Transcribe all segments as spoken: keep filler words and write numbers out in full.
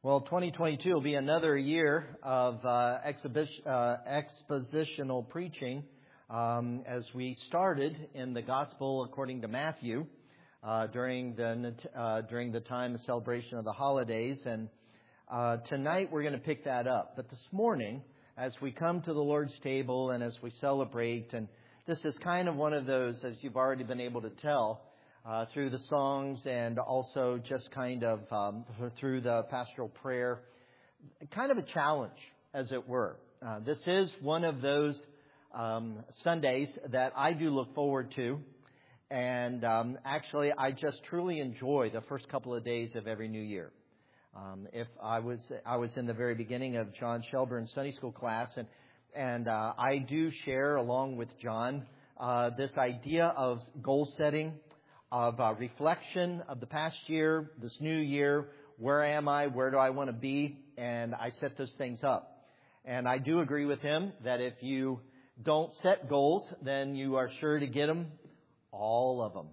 Well, twenty twenty-two will be another year of uh, exhibition, uh, expositional preaching um, as we started in the Gospel according to Matthew uh, during the uh, during the time of celebration of the holidays. And uh, tonight we're going to pick that up. But this morning, as we come to the Lord's table and as we celebrate, and this is kind of one of those, as you've already been able to tell, Uh, through the songs and also just kind of um, through the pastoral prayer, kind of a challenge, as it were. Uh, this is one of those um, Sundays that I do look forward to. And um, actually, I just truly enjoy the first couple of days of every new year. Um, if I was I was in the very beginning of John Shelburn's Sunday school class, and, and uh, I do share, along with John, uh, this idea of goal setting, of uh, reflection of the past year, this new year. Where am I? Where do I want to be? And I set those things up. And I do agree with him that if you don't set goals, then you are sure to get them, all of them,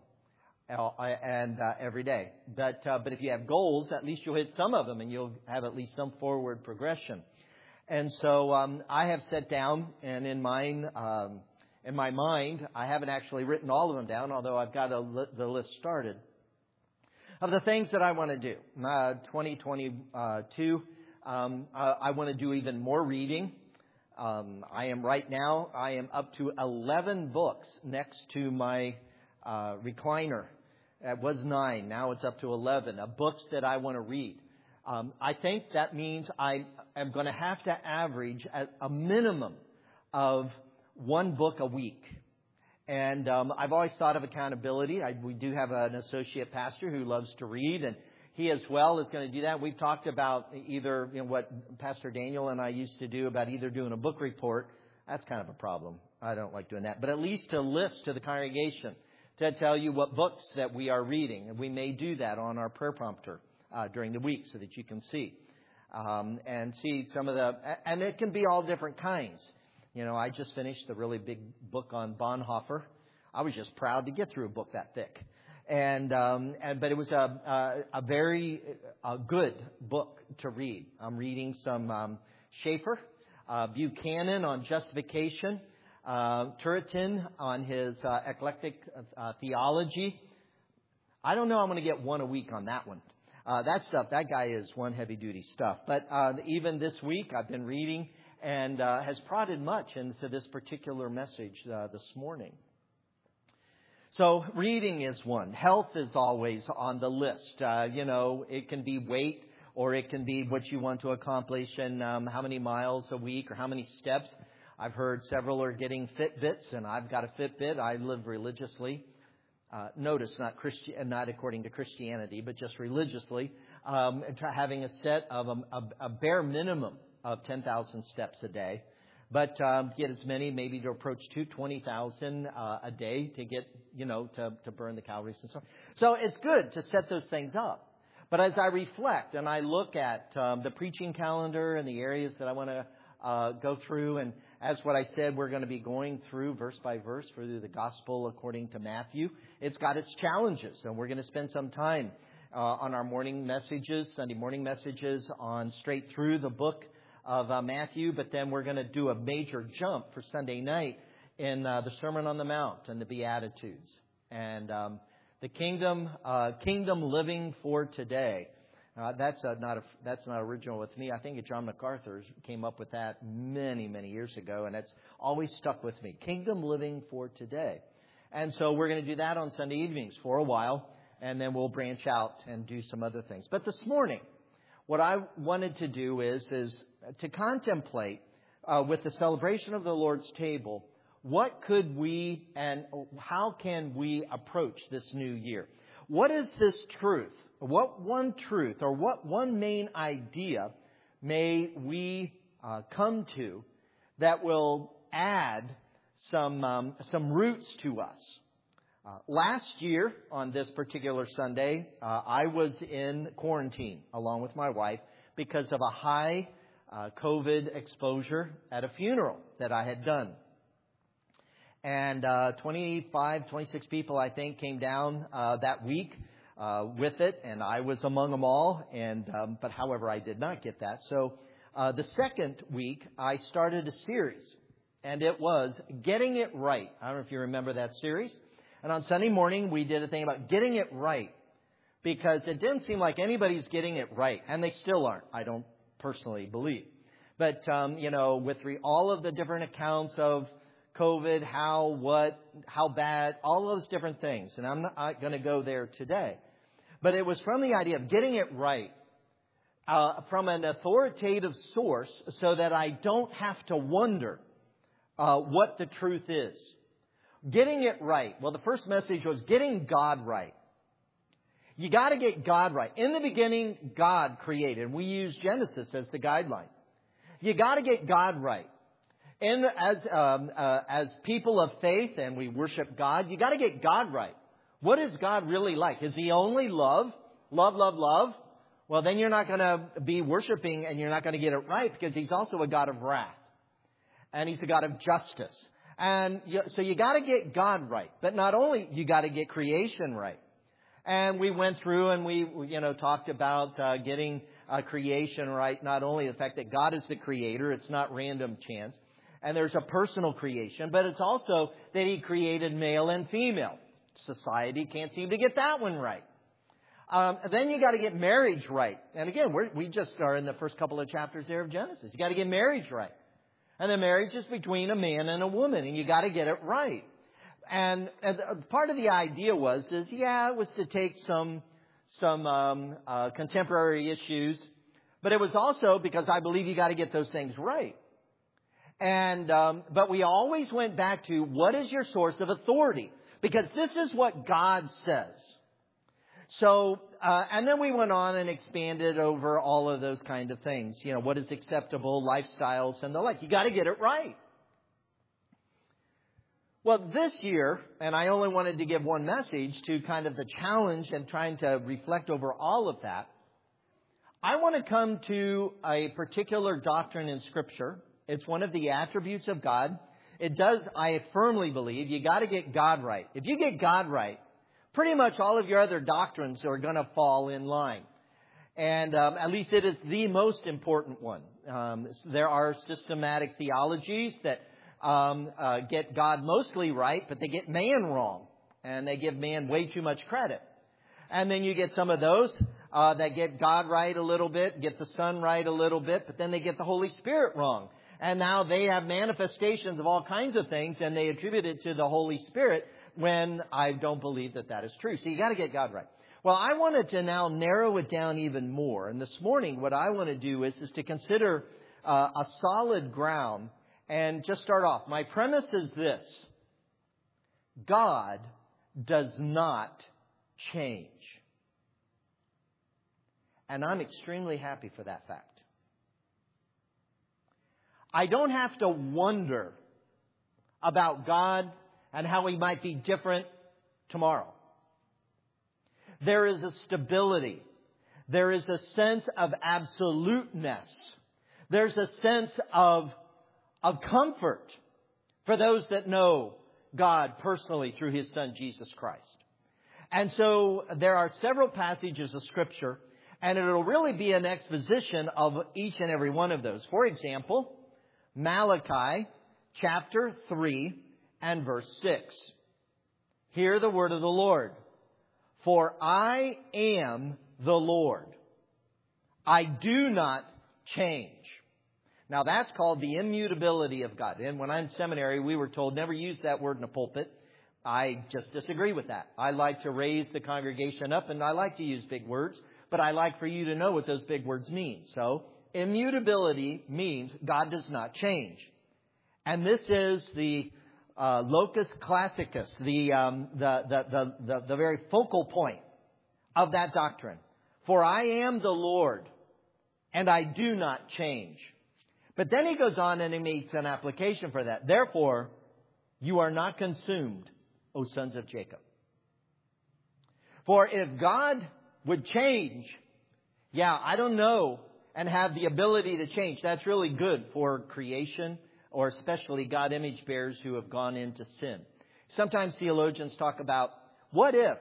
and uh, every day. But uh, but if you have goals, at least you'll hit some of them, and you'll have at least some forward progression. And so um, I have set down, and in mine. Um, In my mind, I haven't actually written all of them down, although I've got a li- the list started, of the things that I want to do. Uh, twenty twenty-two, um, uh, I want to do even more reading. Um, I am right now, I am up to eleven books next to my uh, recliner. It was nine, now it's up to eleven, of books that I want to read. Um, I think that means I am going to have to average at a minimum of one book a week. And um, I've always thought of accountability. I, we do have an associate pastor who loves to read, and he as well is going to do that. We've talked about either, you know, what Pastor Daniel and I used to do about either doing a book report. That's kind of a problem. I don't like doing that. But at least to list to the congregation to tell you what books that we are reading. And we may do that on our prayer prompter uh, during the week so that you can see. Um, and see some of the, and it can be all different kinds. You know, I just finished the really big book on Bonhoeffer. I was just proud to get through a book that thick. And, um, and but it was a, a, a very a good book to read. I'm reading some um, Schaeffer, uh, Buchanan on justification, uh, Turretin on his uh, eclectic uh, theology. I don't know I'm going to get one a week on that one. Uh, that stuff, that guy is one heavy-duty stuff. But uh, even this week, I've been reading and uh, has prodded much into this particular message uh, this morning. So reading is one. Health is always on the list. Uh, you know, it can be weight, or it can be what you want to accomplish and um, how many miles a week or how many steps. I've heard several are getting Fitbits, and I've got a Fitbit. I live religiously. Uh, notice, not Christi- not according to Christianity, but just religiously, um, having a set of a, a, a bare minimum of ten thousand steps a day, but um, get as many, maybe to approach to twenty thousand uh, a day to get, you know, to, to burn the calories and so on. So it's good to set those things up. But as I reflect and I look at um, the preaching calendar and the areas that I want to uh, go through, and as what I said, we're going to be going through verse by verse through the gospel according to Matthew. It's got its challenges, and we're going to spend some time uh, on our morning messages, Sunday morning messages, on straight through the book of uh, Matthew, but then we're going to do a major jump for Sunday night in uh, the Sermon on the Mount and the Beatitudes and um, the kingdom, uh, kingdom living for today. Uh, that's uh, not a, that's not original with me. I think John MacArthur came up with that many many years ago, and it's always stuck with me. Kingdom living for today, and so we're going to do that on Sunday evenings for a while, and then we'll branch out and do some other things. But this morning, what I wanted to do is is to contemplate uh, with the celebration of the Lord's table, what could we and how can we approach this new year? What is this truth? What one truth or what one main idea may we uh, come to that will add some um, some roots to us? Uh, last year on this particular Sunday, uh, I was in quarantine along with my wife because of a high uh, COVID exposure at a funeral that I had done. And uh, twenty-five, twenty-six people, I think, came down uh, that week uh, with it, and I was among them all. And um, but however, I did not get that. So uh, the second week, I started a series, and it was Getting It Right. I don't know if you remember that series. And on Sunday morning, we did a thing about getting it right, because it didn't seem like anybody's getting it right, and they still aren't. I don't personally believe. But, um, you know, with re- all of the different accounts of COVID, how, what, how bad, all those different things. And I'm not going to go there today. But it was from the idea of getting it right uh, from an authoritative source so that I don't have to wonder uh, what the truth is. Getting it right. Well, the first message was getting God right. You got to get God right. In the beginning, God created. We use Genesis as the guideline. You got to get God right. And as um, uh, as people of faith, and we worship God, you got to get God right. What is God really like? Is He only love, love, love, love? Well, then you're not going to be worshiping, and you're not going to get it right, because He's also a God of wrath, and He's a God of justice. And you, so you got to get God right. But not only you got to get creation right. And we went through and we, you know, talked about uh, getting uh, creation right. Not only the fact that God is the creator, it's not random chance. And there's a personal creation, but it's also that He created male and female. Society can't seem to get that one right. Um, then you got to get marriage right. And again, we're, we just are in the first couple of chapters there of Genesis. You got to get marriage right. And the marriage is between a man and a woman, and you got to get it right. And, and part of the idea was, is yeah, it was to take some some um, uh, contemporary issues, but it was also because I believe you got to get those things right. And um, but we always went back to, what is your source of authority? Because this is what God says. So, uh, and then we went on and expanded over all of those kind of things. You know, what is acceptable, lifestyles, and the like. You got to get it right. Well, this year, and I only wanted to give one message to kind of the challenge and trying to reflect over all of that, I want to come to a particular doctrine in Scripture. It's one of the attributes of God. It does, I firmly believe, you got to get God right. If you get God right, pretty much all of your other doctrines are going to fall in line. And um, at least it is the most important one. Um, there are systematic theologies that um, uh, get God mostly right, but they get man wrong. And they give man way too much credit. And then you get some of those uh, that get God right a little bit, get the Son right a little bit, but then they get the Holy Spirit wrong. And now they have manifestations of all kinds of things, and they attribute it to the Holy Spirit, when I don't believe that that is true. So you got to get God right. Well, I wanted to now narrow it down even more. And this morning, what I want to do is, is to consider uh, a solid ground and just start off. My premise is this: God does not change. And I'm extremely happy for that fact. I don't have to wonder about God and how He might be different tomorrow. There is a stability. There is a sense of absoluteness. There's a sense of, of comfort for those that know God personally through His Son, Jesus Christ. And so there are several passages of Scripture, and it'll really be an exposition of each and every one of those. For example, Malachi chapter three and verse six. Hear the word of the Lord. For I am the Lord. I do not change. Now that's called the immutability of God. And when I'm in seminary, we were told never use that word in a pulpit. I just disagree with that. I like to raise the congregation up, and I like to use big words, but I like for you to know what those big words mean. So immutability means God does not change. And this is the uh, locus classicus, the, um, the, the, the, the, the very focal point of that doctrine. For I am the Lord, and I do not change. But then he goes on and he makes an application for that. Therefore, you are not consumed, O sons of Jacob. For if God would change, yeah, I don't know, and have the ability to change, that's really good for creation, or especially God image bearers who have gone into sin. Sometimes theologians talk about, what if,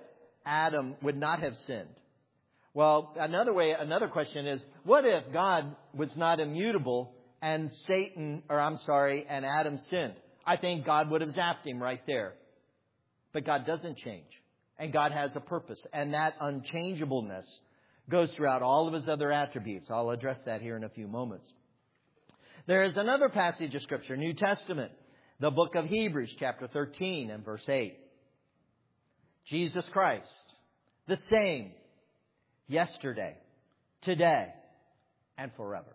Adam would not have sinned? Well, another way, another question is, what if God was not immutable and Satan, or I'm sorry, and Adam sinned? I think God would have zapped him right there. But God doesn't change. And God has a purpose. And that unchangeableness goes throughout all of His other attributes. I'll address that here in a few moments. There is another passage of Scripture, New Testament, the book of Hebrews, chapter thirteen and verse eight. Jesus Christ, the same yesterday, today, and forever.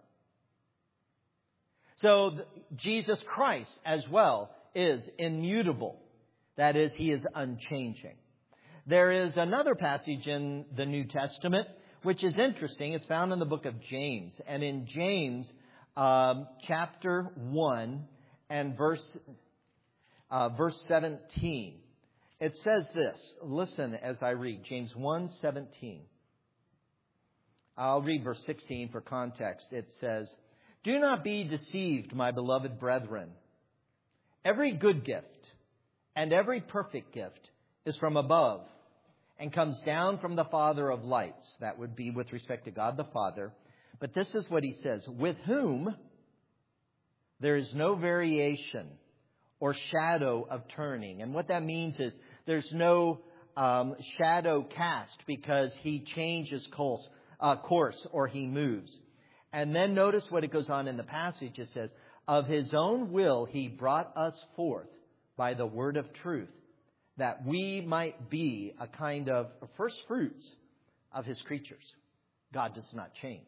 So Jesus Christ as well is immutable. That is, He is unchanging. There is another passage in the New Testament which is interesting. It's found in the book of James. And in James um, chapter one and verse, uh, verse seventeen, it says this. Listen as I read. James one seventeen. I'll read verse sixteen for context. It says, "Do not be deceived, my beloved brethren. Every good gift and every perfect gift is from above and comes down from the Father of lights." That would be with respect to God the Father. But this is what he says, "with whom there is no variation or shadow of turning." And what that means is there's no um, shadow cast because He changes course, uh, course or He moves. And then notice what it goes on in the passage. It says, "Of His own will He brought us forth by the word of truth, that we might be a kind of first fruits of His creatures." God does not change.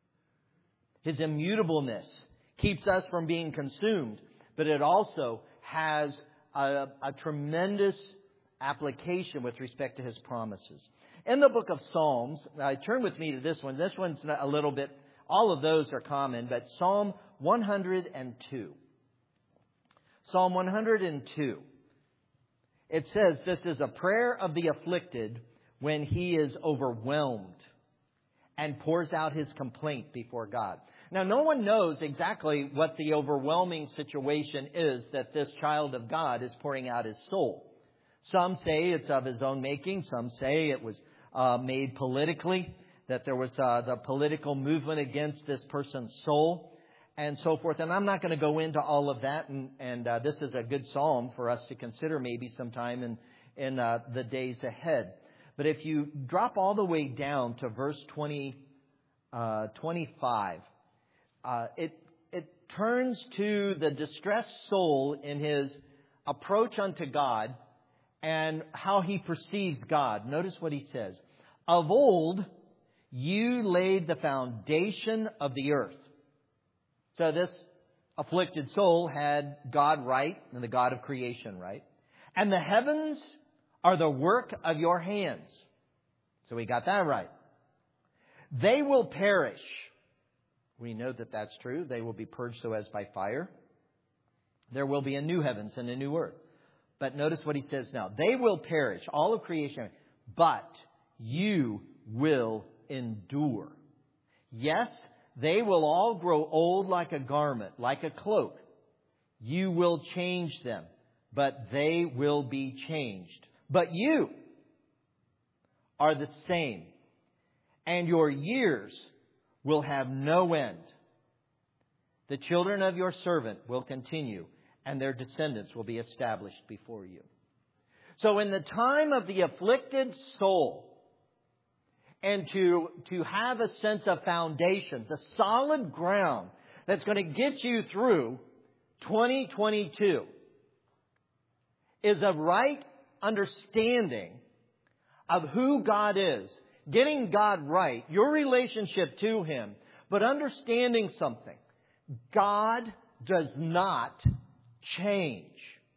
His immutableness keeps us from being consumed, but it also has a, a tremendous application with respect to His promises. In the book of Psalms, uh, turn with me to this one. This one's a little bit, all of those are common, but Psalm one hundred two. Psalm one hundred two. It says this is a prayer of the afflicted when he is overwhelmed and pours out his complaint before God. Now, no one knows exactly what the overwhelming situation is that this child of God is pouring out his soul. Some say it's of his own making. Some say it was uh, made politically, that there was uh, the political movement against this person's soul, and so forth. And I'm not going to go into all of that. And, and uh, this is a good psalm for us to consider maybe sometime in, in uh, the days ahead. But if you drop all the way down to verse twenty, uh, twenty-five, uh, it, it turns to the distressed soul in his approach unto God and how he perceives God. Notice what he says. "Of old, you laid the foundation of the earth." So this afflicted soul had God right and the God of creation right. "And the heavens are the work of your hands." So we got that right. "They will perish." We know that that's true. They will be purged so as by fire. There will be a new heavens and a new earth. But notice what he says now. "They will perish, all of creation, but you will endure. Yes, they will all grow old like a garment, like a cloak. You will change them, but they will be changed. But you are the same, and your years will have no end. The children of your servant will continue, and their descendants will be established before you." So in the time of the afflicted soul, and to, to have a sense of foundation, the solid ground that's going to get you through twenty twenty-two, is a right understanding of who God is. Getting God right, your relationship to Him, but understanding something. God does not change.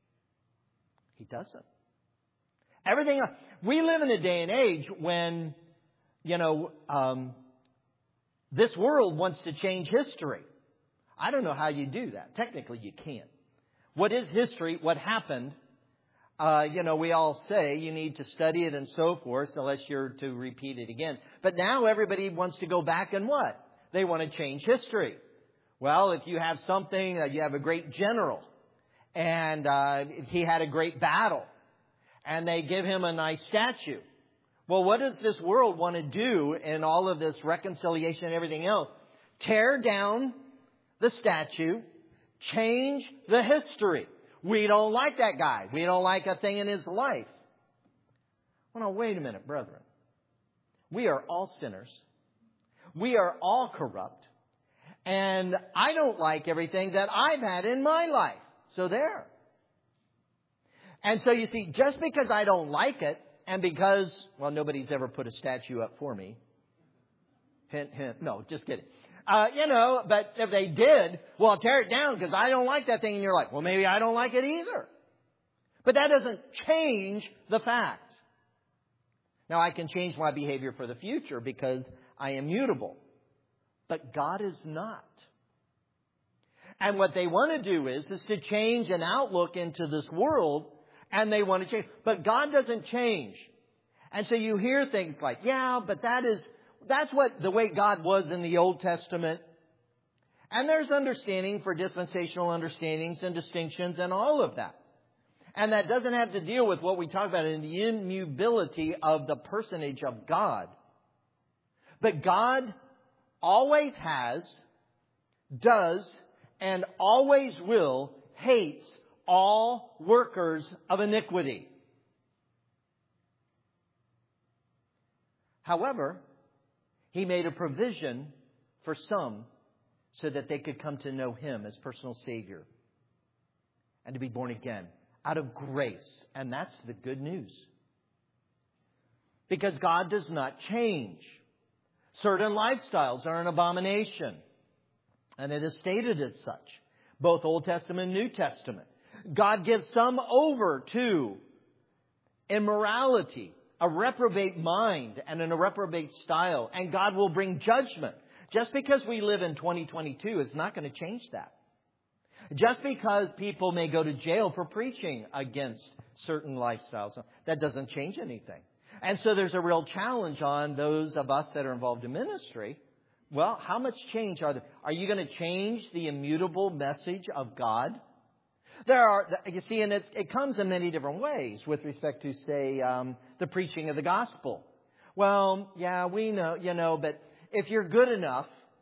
He doesn't. Everything, we live in a day and age when, you know, um, this world wants to change history. I don't know how you do that. Technically, you can't. What is history? What happened? Uh, you know, we all say you need to study it and so forth, unless you're to repeat it again. But now everybody wants to go back and what? They want to change history. Well, if you have something, uh, you have a great general, and uh, he had a great battle, and they give him a nice statue. Well, what does this world want to do in all of this reconciliation and everything else? Tear down the statue, change the history. We don't like that guy. We don't like a thing in his life. Well, now, wait a minute, brethren. We are all sinners. We are all corrupt. And I don't like everything that I've had in my life. So there. And so you see, just because I don't like it, and because, well, nobody's ever put a statue up for me. Hint, hint. No, just kidding. Uh, you know, but if they did, well, I'll tear it down because I don't like that thing. And you're like, well, maybe I don't like it either. But that doesn't change the fact. Now, I can change my behavior for the future because I am mutable. But God is not. And what they want to do is, is to change an outlook into this world. And they want to change. But God doesn't change. And so you hear things like, yeah, but that is, that's what the way God was in the Old Testament. And there's understanding for dispensational understandings and distinctions and all of that. And that doesn't have to deal with what we talk about in the immutability of the personage of God. But God always has, does, and always will hate all workers of iniquity. However, He made a provision for some so that they could come to know Him as personal Savior and to be born again out of grace. And that's the good news. Because God does not change. Certain lifestyles are an abomination. And it is stated as such. Both Old Testament and New Testament. God gives some over to immorality, a reprobate mind, and a reprobate style. And God will bring judgment. Just because we live in twenty twenty-two is not going to change that. Just because people may go to jail for preaching against certain lifestyles, that doesn't change anything. And so there's a real challenge on those of us that are involved in ministry. Well, how much change are there? Are you going to change the immutable message of God? There are, you see, and it's, it comes in many different ways with respect to, say, um, the preaching of the gospel. Well, yeah, we know, you know, but if you're good enough,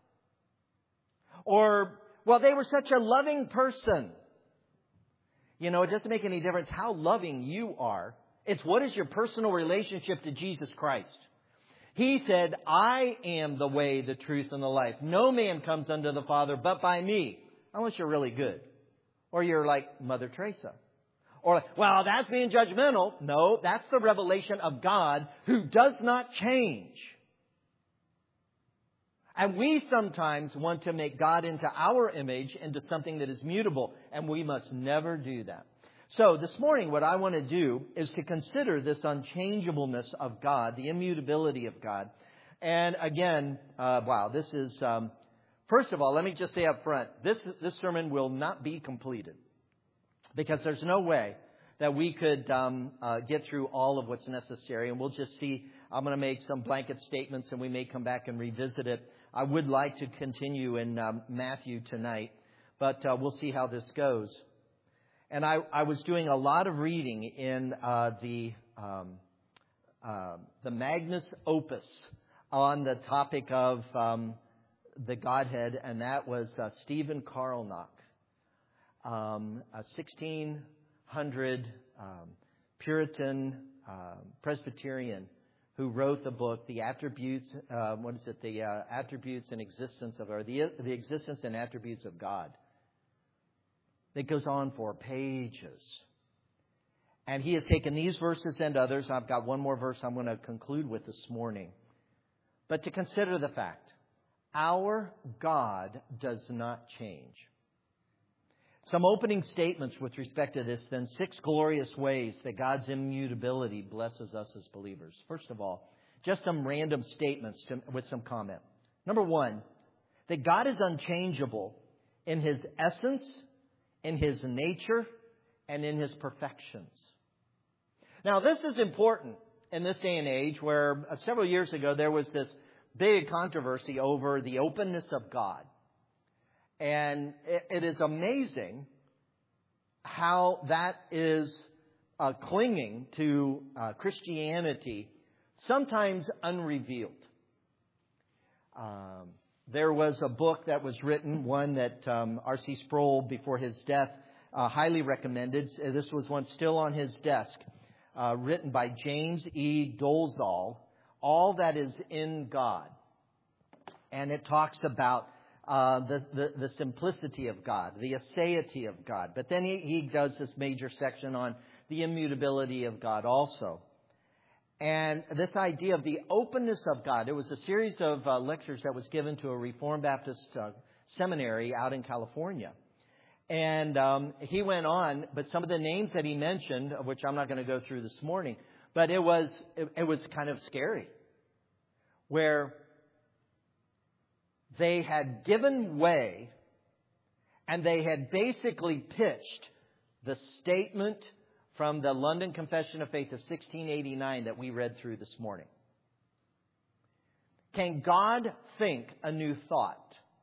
or, well, they were such a loving person. You know, it doesn't make any difference how loving you are. It's what is your personal relationship to Jesus Christ. He said, I am the way, the truth, and the life. No man comes unto the Father but by me. Unless you're really good. Or you're like Mother Teresa. Or, well, that's being judgmental. No, that's the revelation of God who does not change. And we sometimes want to make God into our image, into something that is mutable. And we must never do that. So this morning, what I want to do is to consider this unchangeableness of God, the immutability of God. And again, uh, wow, this is, um, first of all, let me just say up front, this, this sermon will not be completed. Because there's no way that we could um, uh, get through all of what's necessary. And we'll just see, I'm going to make some blanket statements and we may come back and revisit it. I would like to continue in um, Matthew tonight, but uh, we'll see how this goes. And I, I was doing a lot of reading in uh, the um, uh, the Magnus Opus on the topic of um, the Godhead, and that was uh, Stephen Carlnock, um, a sixteen hundred um, Puritan uh, Presbyterian who wrote the book, The Attributes. Uh, what is it? The uh, Attributes and Existence of, or the the Existence and Attributes of God. It goes on for pages. And he has taken these verses and others. I've got one more verse I'm going to conclude with this morning. But to consider the fact, our God does not change. Some opening statements with respect to this, then six glorious ways that God's immutability blesses us as believers. First of all, just some random statements to, with some comment. Number one, that God is unchangeable in His essence, in His nature, and in His perfections. Now, this is important in this day and age where uh, several years ago there was this big controversy over the openness of God. And it, it is amazing how that is uh, clinging to uh, Christianity sometimes unrevealed. Um, there was a book that was written, one that um, R C Sproul, before his death, uh, highly recommended. This was one still on his desk, uh, written by James E. Dolezal, All That Is in God. And it talks about uh, the, the, the simplicity of God, the aseity of God. But then he, he does this major section on the immutability of God also. And this idea of the openness of God. It was a series of uh, lectures that was given to a Reformed Baptist uh, seminary out in California. And um, he went on, but some of the names that he mentioned, which I'm not going to go through this morning, but it was it, it was kind of scary, where they had given way and they had basically pitched the statement from the London Confession of Faith of sixteen eighty-nine that we read through this morning. Can God think a new thought?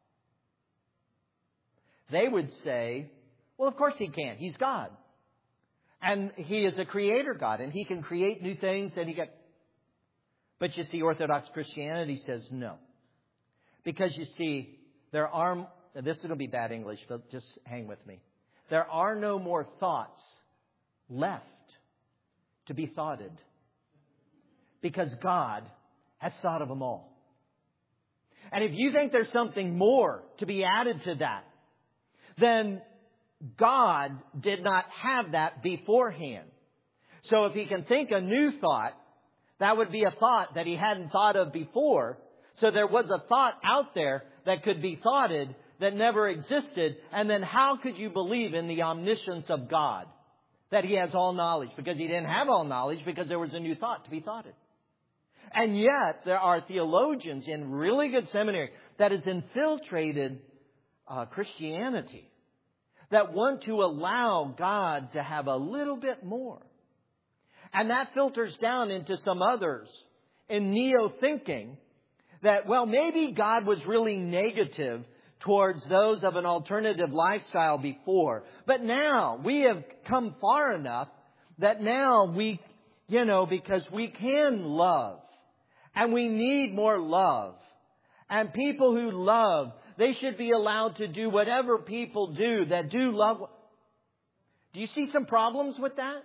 They would say, well, of course He can. He's God. And He is a creator God, and He can create new things, and He can... But you see, Orthodox Christianity says no. Because you see, there are... This is going to be bad English, but just hang with me. There are no more thoughts left to be thoughted, because God has thought of them all. And if you think there's something more to be added to that, then God did not have that beforehand. So if He can think a new thought, that would be a thought that He hadn't thought of before. So there was a thought out there that could be thoughted that never existed. And then how could you believe in the omniscience of God? That He has all knowledge, because He didn't have all knowledge, because there was a new thought to be thoughted. And yet there are theologians in really good seminary that has infiltrated uh, Christianity, that want to allow God to have a little bit more. And that filters down into some others in neo-thinking that, well, maybe God was really negative towards those of an alternative lifestyle before. But now we have come far enough that now we, you know, because we can love and we need more love. And people who love, they should be allowed to do whatever people do that do love. Do you see some problems with that?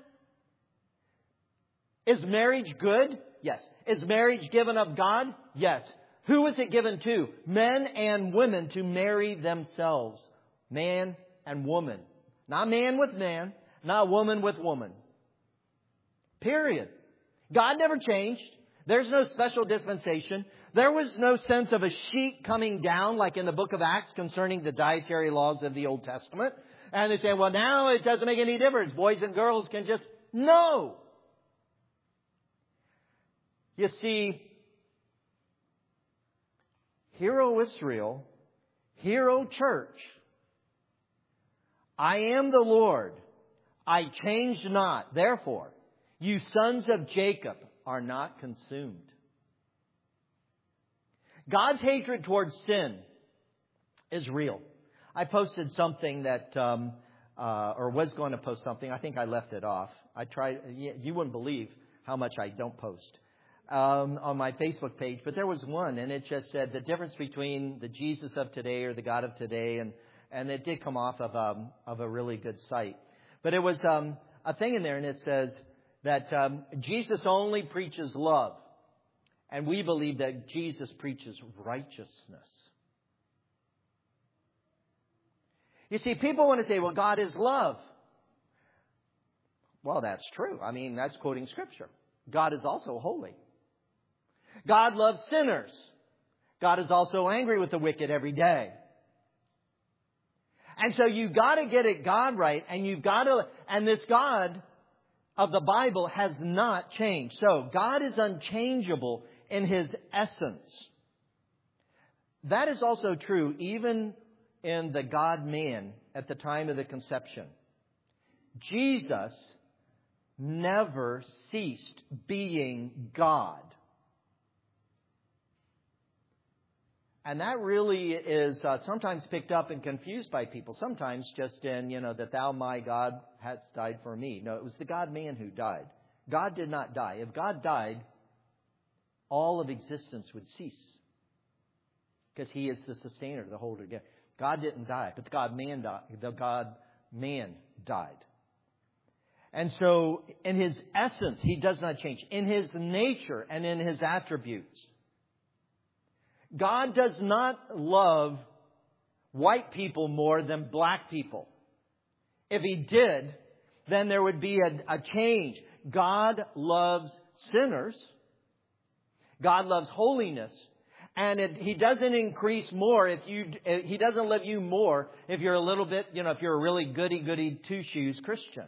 Is marriage good? Yes. Is marriage given of God? Yes. Who is it given to? Men and women to marry themselves. Man and woman. Not man with man. Not woman with woman. Period. God never changed. There's no special dispensation. There was no sense of a sheet coming down like in the book of Acts concerning the dietary laws of the Old Testament. And they say, well, now it doesn't make any difference. Boys and girls can just... No! You see, Hero Israel, Hero Church, I am the Lord, I change not. Therefore, you sons of Jacob are not consumed. God's hatred towards sin is real. I posted something that, um, uh, or was going to post something. I think I left it off. I tried. You wouldn't believe how much I don't post um, on my Facebook page. But there was one, and it just said the difference between the Jesus of today or the God of today, and and it did come off of um, of a really good site. But it was um, a thing in there, and it says that um, Jesus only preaches love. And we believe that Jesus preaches righteousness. You see, people want to say, well, God is love. Well, that's true. I mean, that's quoting Scripture. God is also holy. God loves sinners. God is also angry with the wicked every day. And so you've got to get it God right, and you've got to, and this God of the Bible has not changed. So God is unchangeable in His essence. That is also true even in the God-man at the time of the conception. Jesus never ceased being God. And that really is uh, sometimes picked up and confused by people. Sometimes just in, you know, that thou, my God, hast died for me. No, it was the God-man who died. God did not die. If God died, all of existence would cease. Because He is the sustainer, the holder together. God didn't die, but the God-man died. The God-man died. And so, in His essence, He does not change. In His nature and in His attributes. God does not love white people more than black people. If He did, then there would be a, a change. God loves sinners. God loves holiness. And it, He doesn't increase more if you, He doesn't love you more if you're a little bit, you know, if you're a really goody-goody two-shoes Christian.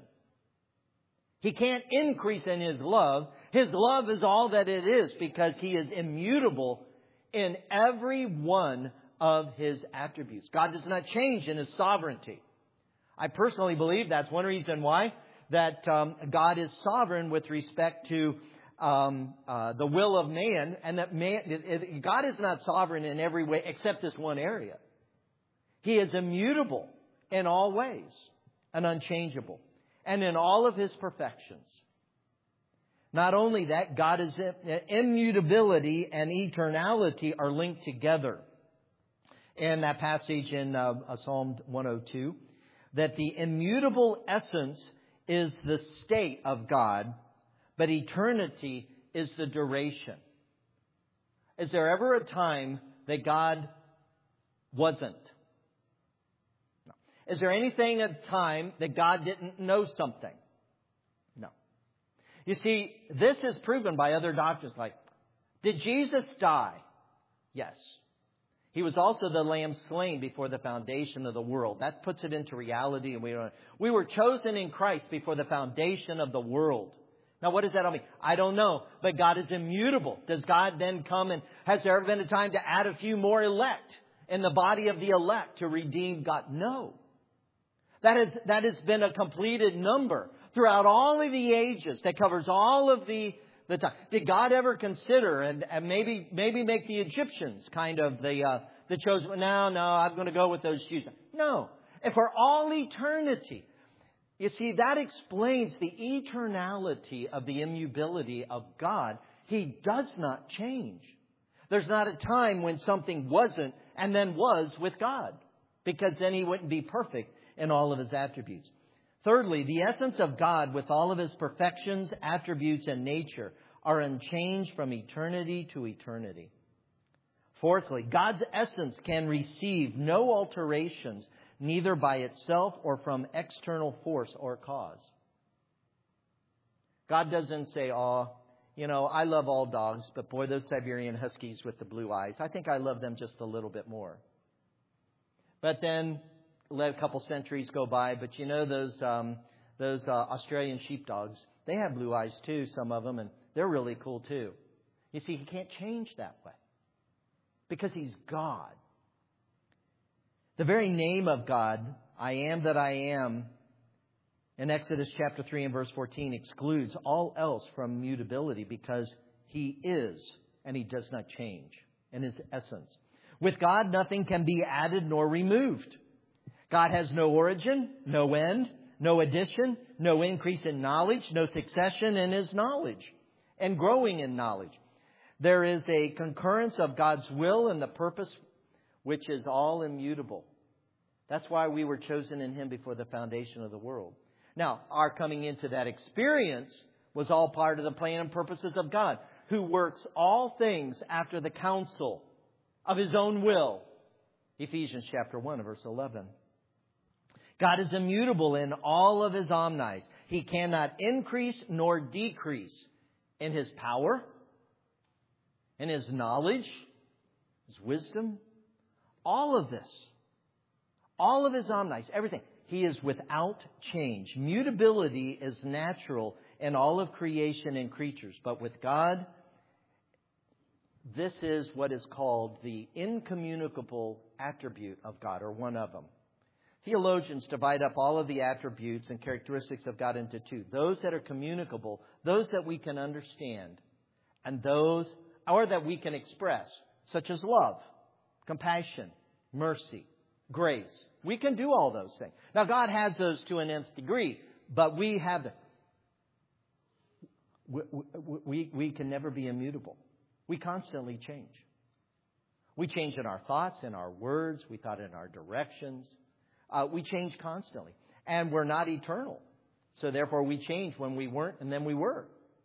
He can't increase in His love. His love is all that it is because He is immutable in every one of His attributes. God does not change in His sovereignty. I personally believe that's one reason why that um, God is sovereign with respect to um, uh, the will of man, and that man, it, it, God is not sovereign in every way except this one area. He is immutable in all ways and unchangeable, and in all of His perfections. Not only that, God is immutability and eternality are linked together. In that passage in uh, Psalm one oh two, that the immutable essence is the state of God, but eternity is the duration. Is there ever a time that God wasn't? No. Is there anything at a time that God didn't know something? No. You see, this is proven by other doctrines like, did Jesus die? Yes. He was also the Lamb slain before the foundation of the world. That puts it into reality. And we don't, we were chosen in Christ before the foundation of the world. Now, what does that all mean? I don't know. But God is immutable. Does God then come and has there ever been a time to add a few more elect in the body of the elect to redeem God? No. That is, that has been a completed number throughout all of the ages that covers all of the The time. Did God ever consider and, and maybe maybe make the Egyptians kind of the uh, the chosen? No, no, I'm going to go with those Jews. No, and for all eternity, you see that explains the eternality of the immutability of God. He does not change. There's not a time when something wasn't and then was with God, because then He wouldn't be perfect in all of His attributes. Thirdly, the essence of God with all of His perfections, attributes, and nature are unchanged from eternity to eternity. Fourthly, God's essence can receive no alterations, neither by itself or from external force or cause. God doesn't say, oh, you know, I love all dogs, but boy, those Siberian Huskies with the blue eyes, I think I love them just a little bit more. But then let a couple centuries go by, but you know those um, those uh, Australian sheepdogs, they have blue eyes too, some of them, and they're really cool too. You see, He can't change that way because He's God. The very name of God, I am that I am, in Exodus chapter three and verse fourteen, excludes all else from mutability because He is and He does not change in His essence. With God, nothing can be added nor removed. God has no origin, no end, no addition, no increase in knowledge, no succession in His knowledge and growing in knowledge. There is a concurrence of God's will and the purpose, which is all immutable. That's why we were chosen in Him before the foundation of the world. Now, our coming into that experience was all part of the plan and purposes of God, who works all things after the counsel of His own will. Ephesians chapter one, verse eleven. God is immutable in all of His omnis. He cannot increase nor decrease in His power, in His knowledge, His wisdom. All of this. All of His omnis. Everything. He is without change. Mutability is natural in all of creation and creatures. But with God, this is what is called the incommunicable attribute of God, or one of them. Theologians divide up all of the attributes and characteristics of God into two. Those that are communicable, those that we can understand, and those, or that we can express, such as love, compassion, mercy, grace. We can do all those things. Now, God has those to an nth degree, but we have the, we, we, we can never be immutable. We constantly change. We change in our thoughts, in our words. We thought in our directions. Uh, we change constantly. And we're not eternal. So therefore we change when we weren't and then we were.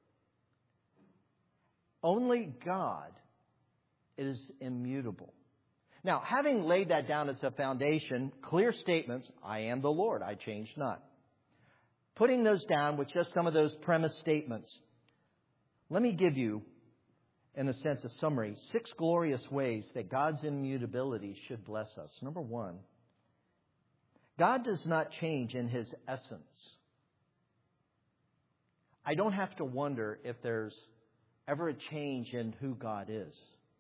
Only God is immutable. Now, having laid that down as a foundation, clear statements, I am the Lord, I change not. Putting those down with just some of those premise statements, let me give you, in a sense, a summary, six glorious ways that God's immutability should bless us. Number one, God does not change in His essence. I don't have to wonder if there's ever a change in who God is.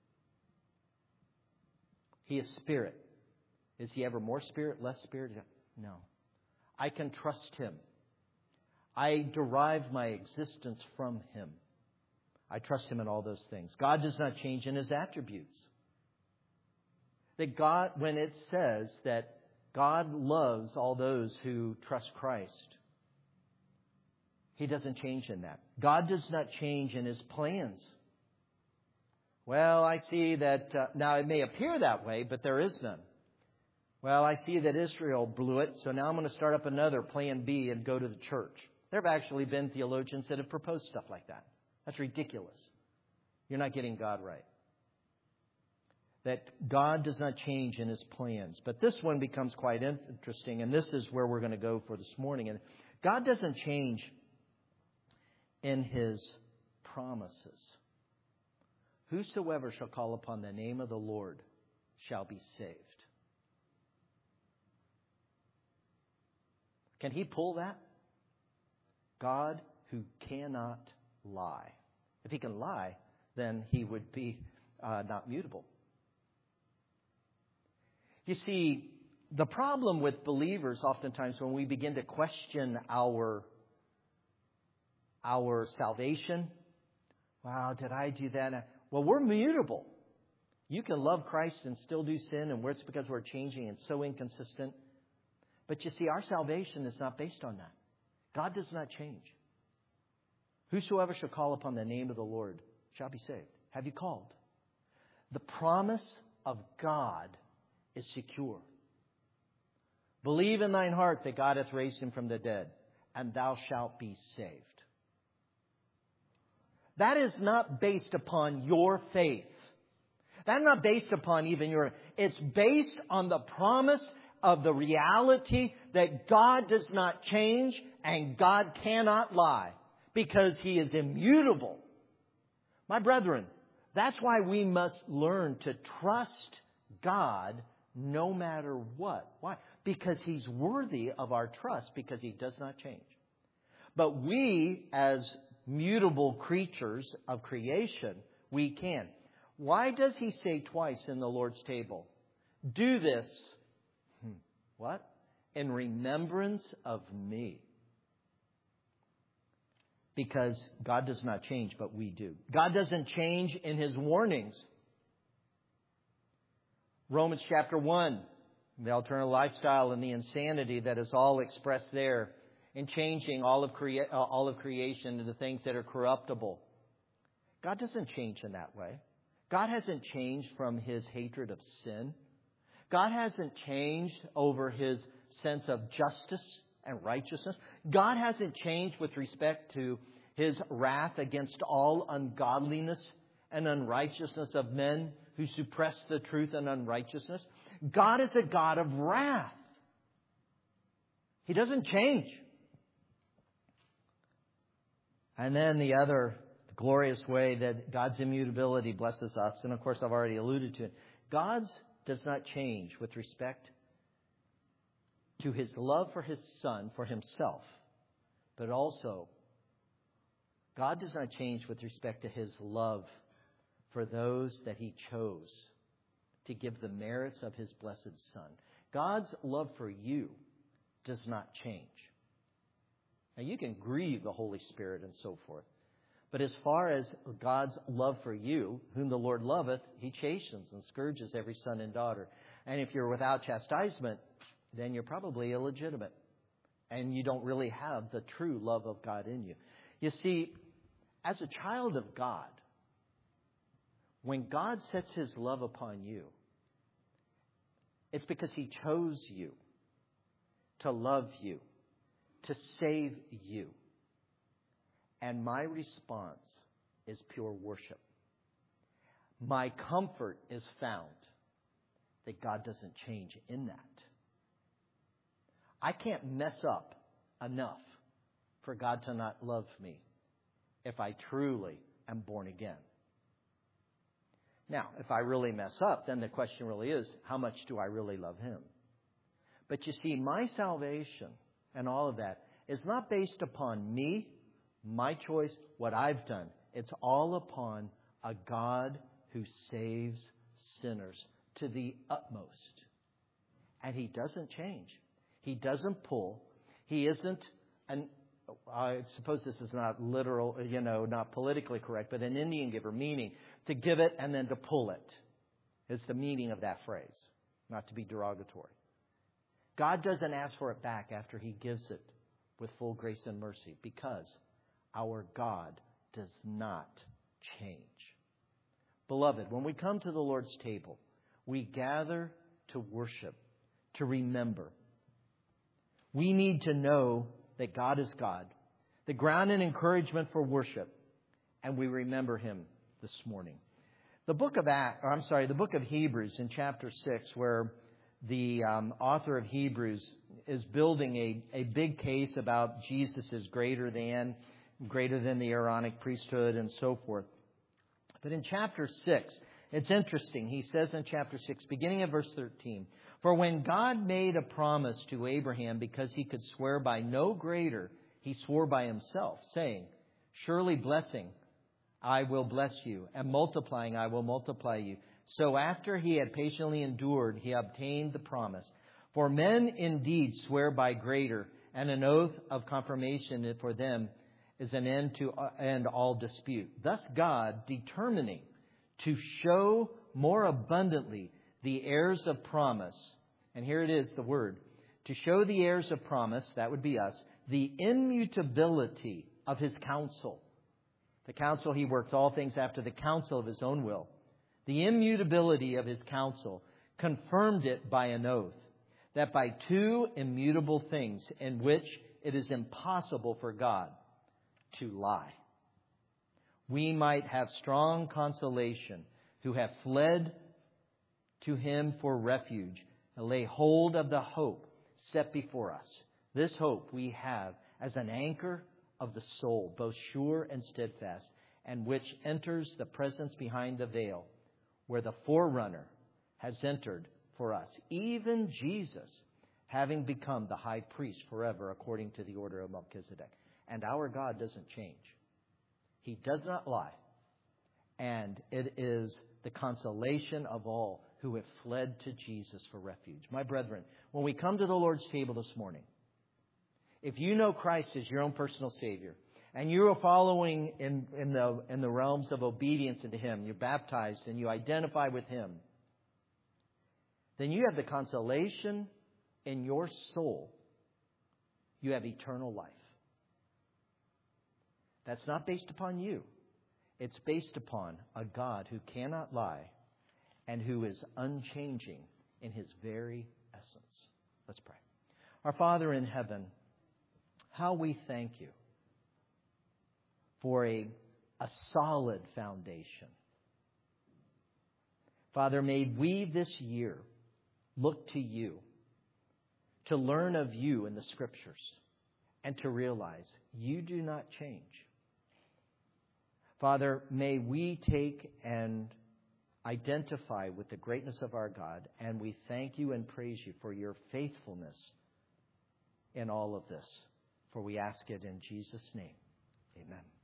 He is spirit. Is He ever more spirit, less spirit? No. I can trust Him. I derive my existence from Him. I trust Him in all those things. God does not change in His attributes. That God, when it says that God loves all those who trust Christ, He doesn't change in that. God does not change in His plans. Well, I see that, uh, now it may appear that way, but there is none. Well, I see that Israel blew it, so now I'm going to start up another plan B and go to the church. There have actually been theologians that have proposed stuff like that. That's ridiculous. You're not getting God right. That God does not change in His plans. But this one becomes quite interesting, and this is where we're going to go for this morning. And God doesn't change in His promises. Whosoever shall call upon the name of the Lord shall be saved. Can He pull that? God who cannot lie. If He can lie, then He would be uh, not mutable. You see, the problem with believers oftentimes when we begin to question our, our salvation, wow, did I do that? Well, we're mutable. You can love Christ and still do sin, and it's because we're changing and so inconsistent. But you see, our salvation is not based on that. God does not change. Whosoever shall call upon the name of the Lord shall be saved. Have you called? The promise of God is secure. Believe in thine heart that God hath raised Him from the dead, and thou shalt be saved. That is not based upon your faith. That's not based upon even your... It's based on the promise of the reality that God does not change and God cannot lie because He is immutable. My brethren, that's why we must learn to trust God no matter what. Why? Because He's worthy of our trust because He does not change. But we, as mutable creatures of creation, we can. Why does He say twice in the Lord's table, do this, hmm, what? In remembrance of me. Because God does not change, but we do. God doesn't change in His warnings. Romans chapter one, the alternative lifestyle and the insanity that is all expressed there in changing all of, crea- uh, all of creation into things that are corruptible. God doesn't change in that way. God hasn't changed from His hatred of sin. God hasn't changed over His sense of justice and righteousness. God hasn't changed with respect to His wrath against all ungodliness and unrighteousness of men who suppress the truth and unrighteousness. God is a God of wrath. He doesn't change. And then the other glorious way that God's immutability blesses us, and of course I've already alluded to it, God does not change with respect to His love for His Son, for Himself, but also God does not change with respect to His love for those that He chose to give the merits of His blessed Son. God's love for you does not change. Now, you can grieve the Holy Spirit and so forth. But as far as God's love for you, whom the Lord loveth, He chastens and scourges every son and daughter. And if you're without chastisement, then you're probably illegitimate. And you don't really have the true love of God in you. You see, as a child of God, When God sets his love upon you, it's because he chose you to love you, to save you. And my response is pure worship. My comfort is found that God doesn't change in that. I can't mess up enough for God to not love me if I truly am born again. Now, if I really mess up, then the question really is, how much do I really love him? But you see, my salvation and all of that is not based upon me, my choice, what I've done. It's all upon a God who saves sinners to the utmost. And he doesn't change. He doesn't pull. He isn't an, I suppose this is not literal, you know, not politically correct, but an Indian giver, meaning to give it and then to pull it is the meaning of that phrase, not to be derogatory. God doesn't ask for it back after he gives it with full grace and mercy, because our God does not change. Beloved, when we come to the Lord's table, we gather to worship, to remember. We need to know that God is God, the ground and encouragement for worship, and we remember him this morning. The book of Acts, or I'm sorry, the book of Hebrews in chapter six, where the um, author of Hebrews is building a, a big case about Jesus is greater than, greater than the Aaronic priesthood and so forth. But in chapter six, it's interesting. He says in chapter six, beginning at verse thirteen, "For when God made a promise to Abraham because he could swear by no greater, he swore by himself, saying, 'Surely blessing I will bless you, and multiplying I will multiply you.' So after he had patiently endured, he obtained the promise. For men indeed swear by greater, and an oath of confirmation for them is an end to end all dispute. Thus God, determining to show more abundantly the heirs of promise," and here it is, the word, "to show the heirs of promise," that would be us, "the immutability of his counsel." The counsel, he works all things after the counsel of his own will. The immutability of his counsel, confirmed it by an oath, that by two immutable things in which it is impossible for God to lie, we might have strong consolation who have fled to him for refuge and lay hold of the hope set before us. This hope we have as an anchor of the soul, both sure and steadfast, and which enters the presence behind the veil, where the forerunner has entered for us, even Jesus, having become the high priest forever according to the order of Melchizedek. And our God doesn't change. He does not lie. And it is the consolation of all who have fled to Jesus for refuge. My brethren, when we come to the Lord's table this morning, if you know Christ as your own personal Savior, and you are following in, in, the, in the realms of obedience to him, you're baptized and you identify with him, then you have the consolation in your soul. You have eternal life. That's not based upon you. It's based upon a God who cannot lie and who is unchanging in his very essence. Let's pray. Our Father in heaven, how we thank you for a, a solid foundation. Father, may we this year look to you, to learn of you in the Scriptures, and to realize you do not change. Father, may we take and identify with the greatness of our God, and we thank you and praise you for your faithfulness in all of this. For we ask it in Jesus' name. Amen.